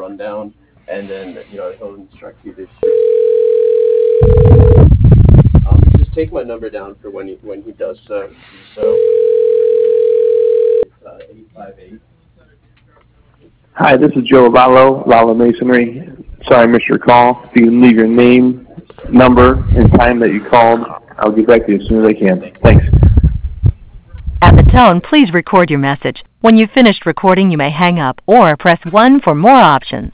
rundown, and then he'll instruct you to just take my number down for when he does do so. It's 858. Hi, this is Joe Lalo, Lalo Masonry. Sorry I missed your call. If you can leave your name, number, and time that you called, I'll get back to you as soon as I can. Thanks. At the tone, please record your message. When you've finished recording, you may hang up or press 1 for more options.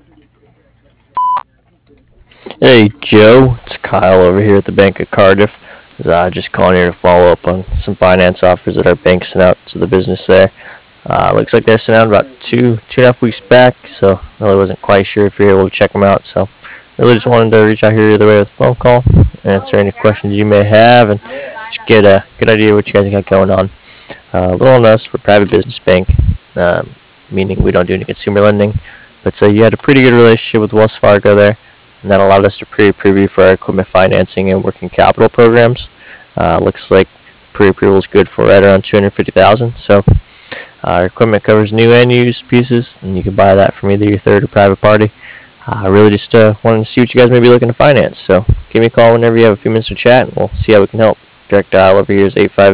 Hey Joe, it's Kyle over here at the Bank of Cardiff. Just calling here to follow up on some finance offers that our bank sent out to the business there. Looks like they're sent out about two and a half weeks back, so really wasn't quite sure if you're able to check them out. So really just wanted to reach out here either way with a phone call, answer any questions you may have, and just get a good idea what you guys got going on. Little on us, we're a private business bank, meaning we don't do any consumer lending, but you had a pretty good relationship with Wells Fargo there, and that allowed us to pre-approve you for our equipment financing and working capital programs. Looks like pre-approval is good for right around $250,000. So our equipment covers new and used pieces, and you can buy that from either your third or private party. Really just wanted to see what you guys may be looking to finance. So give me a call whenever you have a few minutes to chat, and we'll see how we can help. Direct dial over here is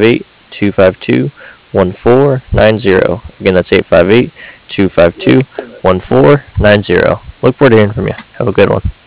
858-252-1490. Again, that's 858-252-1490. Look forward to hearing from you. Have a good one.